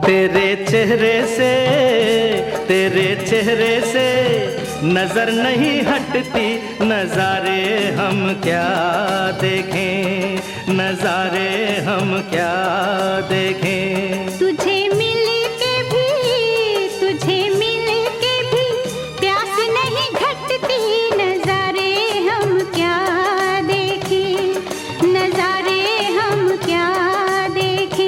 तेरे चेहरे से नजर नहीं हटती, नजारे हम क्या देखें, नजारे हम क्या देखें। तुझे मिल के भी प्यास नहीं घटती, नजारे हम क्या देखें, नजारे हम क्या देखें।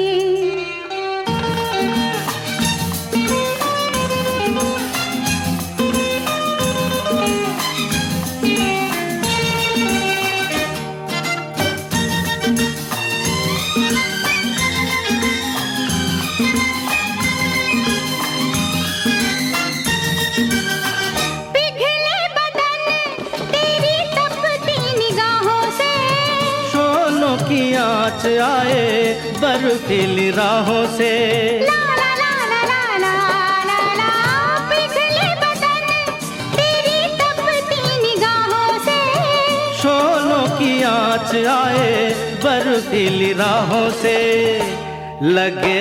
की आँच आए बर्फीली राहों से, ला ला ला ला ला ला ला ला, पिघले बदन तेरी तपती निगाहों से। शोलों की आँच आए बर्फीली राहों से, लगे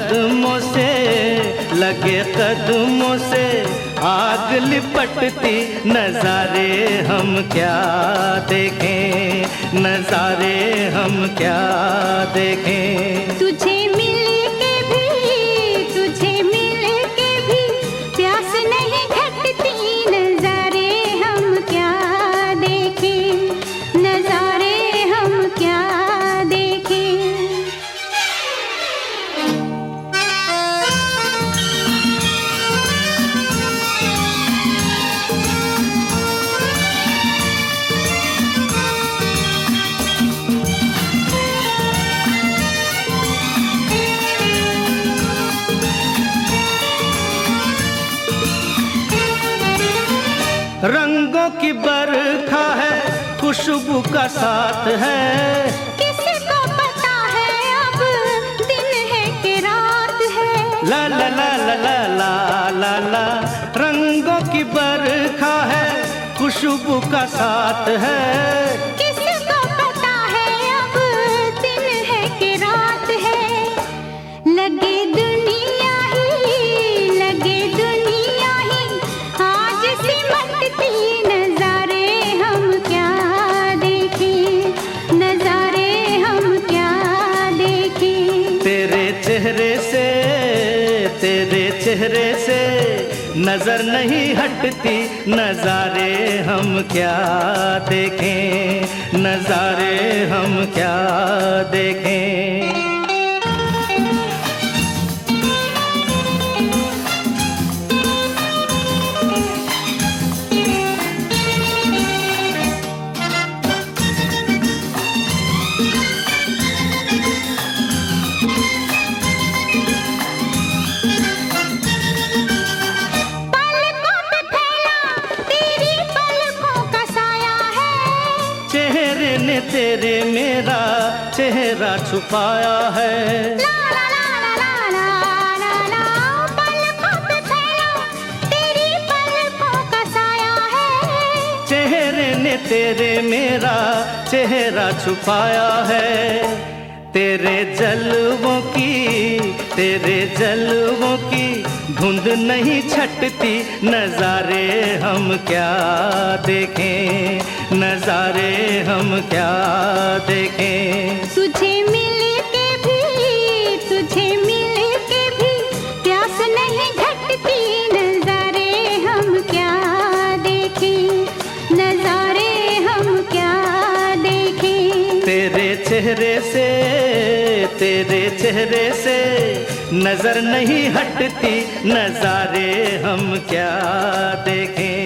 कदमों से आग लिपटती, नजारे हम क्या देखें, नजारे हम क्या देखें। तुझे मिल के भी प्यास नहीं घटती, नजारे हम क्या देखें, नजारे हम क्या देखें। रंगों की बरखा है, खुशबू का साथ है, किसको पता है अब दिन है कि रात है। ला ला ला ला ला ला ला ला, रंगों की बरखा है, खुशबू का साथ है, किसको पता है अब दिन है कि रात है। लगे दुनिया ही आज सिमटती, नजारे हम क्या देखें, नजारे हम क्या देखें। तेरे चेहरे से नजर नहीं हटती, नजारे हम क्या देखें, नजारे हम क्या देखें। तेरे मेरा चेहरा छुपाया है, ला ला ला ला ला ला ला, पलकों पे फैला तेरी पलकों का साया है। चेहरे ने तेरे मेरा चेहरा छुपाया है, तेरे जलवों की धुंध नहीं छटती, नजारे हम क्या देखें, नजारे हम क्या देखें। तुझे मिल के भी प्यास नहीं घटती, नजारे हम क्या देखें, नजारे हम क्या देखें। तेरे चेहरे से नजर नहीं हटती, नजारे हम क्या देखें।